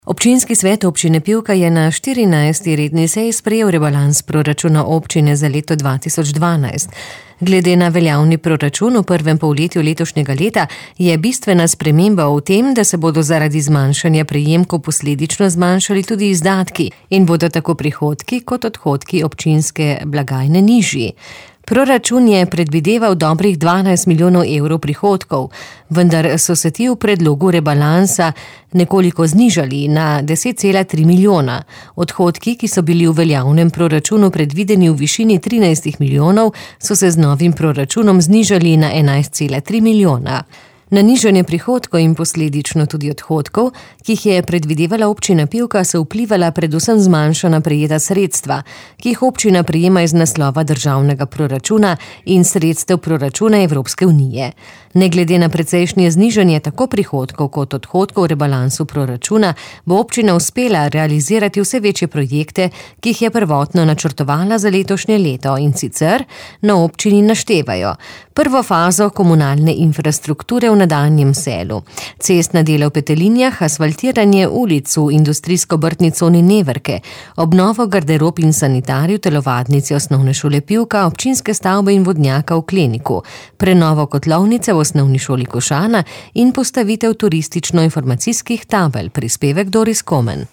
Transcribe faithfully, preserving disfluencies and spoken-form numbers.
Občinski svet občine Pivka je na štirinajsti redni seji sprejel rebalans proračuna občine za leto dva tisoč dvanajst. Glede na veljavni proračun v prvem polletju letošnjega leta je bistvena sprememba v tem, da se bodo zaradi zmanjšanja prejemkov posledično zmanjšali tudi izdatki in bodo tako prihodki kot odhodki občinske blagajne nižji. Proračun je predvideval dobrih dvanajst milijonov evrov prihodkov, vendar so se ti v predlogu rebalansa nekoliko znižali na deset cela tri milijona. Odhodki, ki so bili v veljavnem proračunu predvideni v višini trinajst milijonov, so se z novim proračunom znižali na enajst cela tri milijona. Na nižanje prihodkov in posledično tudi odhodkov, ki jih je predvidevala občina Pivka, so vplivala predvsem zmanjšana prejeta sredstva, ki jih občina prejema iz naslova državnega proračuna in sredstev proračuna Evropske unije. Ne glede na precejšnje znižanje tako prihodkov kot odhodkov v rebalansu proračuna, bo občina uspela realizirati vse večje projekte, ki jih je prvotno načrtovala za letošnje leto, in sicer na občini naštevajo: prvo fazo komunalne infrastrukture v Nadanjem selu, cestna dela v Petelinjah, asfaltiranje ulic v industrijsko-obrtni coni Neverke, obnovo garderob in sanitarij v telovadnici osnovne šole Pivka, občinske stavbe in vodnjaka v Kleniku, prenovo kotlovnice v osnovni šoli Košana in postavitev turistično-informacijskih tabel. Prispevek Doris Komen.